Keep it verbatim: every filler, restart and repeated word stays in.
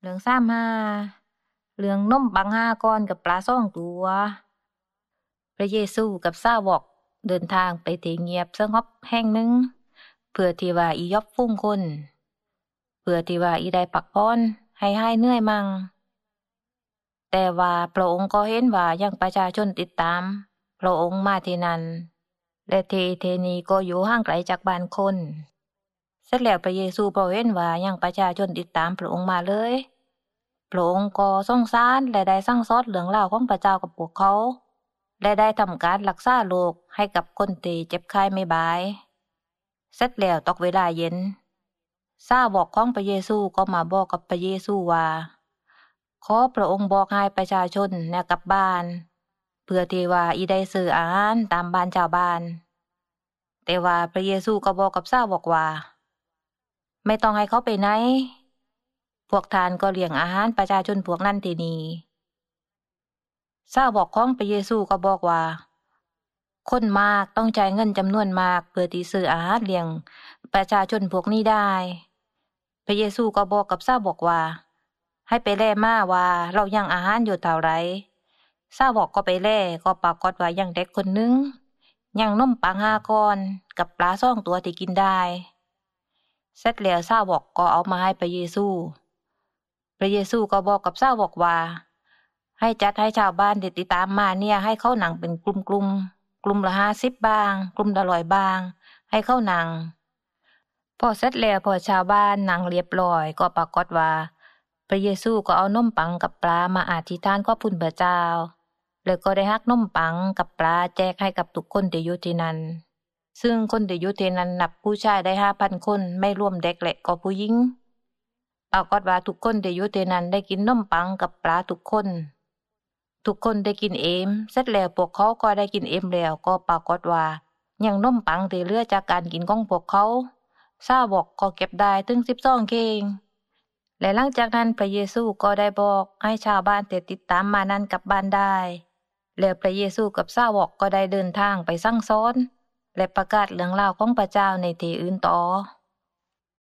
เรื่องซ้ำห้าเรื่องนมปังห้าก้อนกับปลาสองตัว พระเยซูกับสาวกเดินทางไปที่เงียบสงบแห่งหนึ่งเพื่อที่ว่าอียอบฟุ้งคนเพื่อที่ว่าอีได้พักผ่อนให้หายเหนื่อยมั่งแต่ว่าพระองค์ก็เห็นว่ายังประชาชนติดตามพระองค์มาที่นั้นและที่ที่นี้ก็อยู่ห่างไกลจากบ้านคนเสร็จแล้วพระเยซูพอเห็นว่ายังประชาชนติดตามพระองค์มาเลยพระองค์ก็สงสารและได้สั่งสอนเรื่องราวของพระเจ้ากับพวกเขาและได้ทำการรักษาโรคให้กับคนที่เจ็บไข้ไม่บายเสร็จแล้วตกเวลาเย็นสาวกของพระเยซูก็มาบอกกับพระเยซูว่าขอพระองค์บอกให้ประชาชนเนี่ยกลับบ้านเพื่อที่ว่าอีได้ซื้ออาหารตามบ้านชาวบ้านแต่ว่าพระเยซูก็บอกกับสาวกว่าไม่ต้องให้เขาไปไหนพวกทานก็เลี้ยงอาหารประชาชนพวกนั้นที่นี่สาวกของพระเยซูก็บอกว่าคนมากต้องจ่ายเงินจำนวนมากเพื่อที่ซื้ออาหารเลี้ยงประชาชนพวกนี้ได้พระเยซูก็บอกกับสาวกว่าให้ไปแล่มาว่าเรายังอาหารอยู่เท่าไรสาวกก็ไปแล่ก็ปรากฏว่ายังเด็กคนนึงยังนมปังห้าก้อนกับปลาสองตัวที่กินได้เสร็จแล้วสาวกก็เอามาให้พระเยซูพระเยซูก็บอกกับสาวกว่าให้จัดให้ชาวบ้านที่ติดตามมาเนี่ยให้เขานั่งเป็นกลุ่มๆ กลุ่มละห้าสิบบางกลุ่มละร้อยบางให้เขานั่งพอเสร็จแล้วพอชาวบ้านนั่งเรียบร้อยก็ปรากฏว่าพระเยซูก็เอานมปังกับปลามาอธิษฐานขอบคุณพระเจ้าแล้วก็ได้หักนมปังกับปลาแจกให้กับทุกคนที่อยู่ที่นั้นซึ่งคนที่อยู่ที่นั้นนับผู้ชายได้ ห้าพัน คนไม่รวมเด็กและก็ผู้หญิงปรากฏว่าทุกคนที่อยู่ที่นั้นได้กินนมปังกับปลาทุกคนทุกคนได้กินเอมเสร็จแล้วพวกเขาก็ได้กินเอมแล้วก็ปรากฏว่ายังนมปังที่เหลือจากการกินของพวกเขาสาวกก็เก็บได้ถึงสิบสองเข่งและหลังจากนั้นพระเยซูก็ได้บอกให้ชาวบ้านที่ติดตามมานั้นกลับบ้านได้แล้วพระเยซูกับสาวกก็ได้เดินทางไปสั่งสอนและประกาศเรื่องราวของพระเจ้าในที่อื่นต่อ